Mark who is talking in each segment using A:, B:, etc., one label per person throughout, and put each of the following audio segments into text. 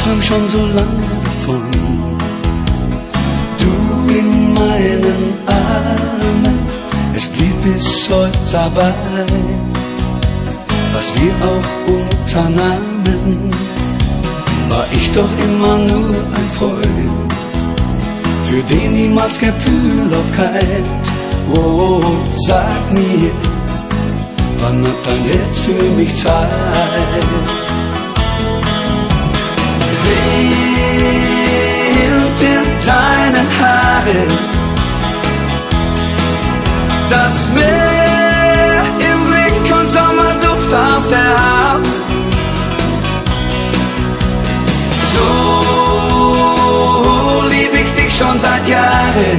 A: träum schon so lange davon, du in meinen Armen, es blieb bis heute dabei, was wir auch unternahmen, war ich doch immer nur ein Freund, für den niemals Gefühllosigkeit. Oh, sag mir, wann hat dein Herz für mich Zeit? Wild in deinen Haaren, das Meer im Blick und Sommerduft auf der Haut. So lieb ich dich schon seit Jahren,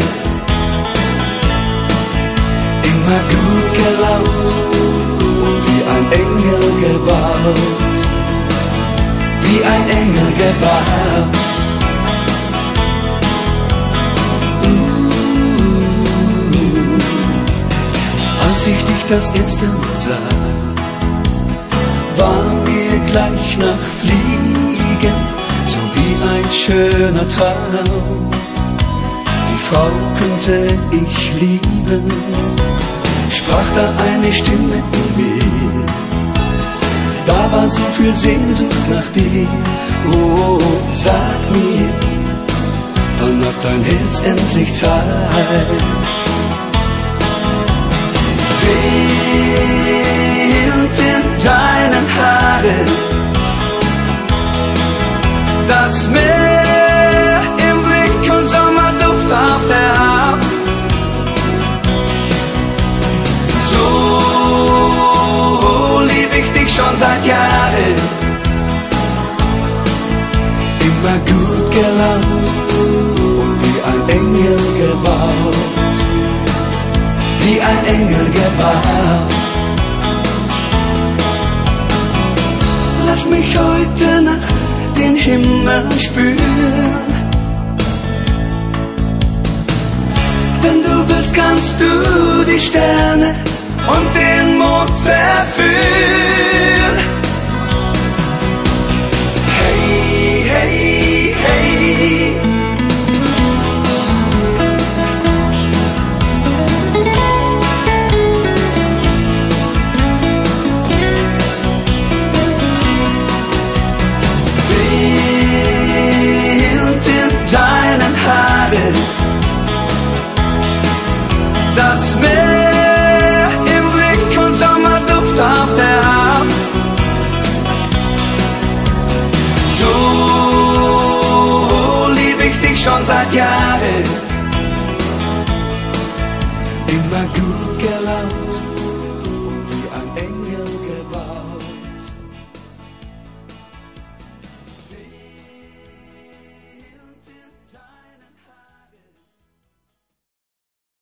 A: immer gut gelaunt und wie ein Engel gebaut, wie ein Engel gebaut. Als ich dich das erste Mal sah, war mir gleich nach Fliegen, so wie ein schöner Traum. Die Frau könnte ich lieben, sprach da eine Stimme in mir. Da war so viel Sehnsucht nach dir. Oh, sag mir, wann hat dein Herz endlich Zeit? Wild in deinen Haaren, das Meer im Blick und Sommerduft auf der Haut. So lieb ich dich schon seit Jahren, immer gut gelaunt und wie ein Engel gebaut, wie ein Engel gebaut. Lass mich heute Nacht den Himmel spüren. Wenn du willst, kannst du die Sterne und den Mond verführen. Hey, hey, hey. Wild in deinen Haaren, das Meer im Blick und Sommerduft auf der Haut. So lieb ich dich schon seit Jahren, immer gut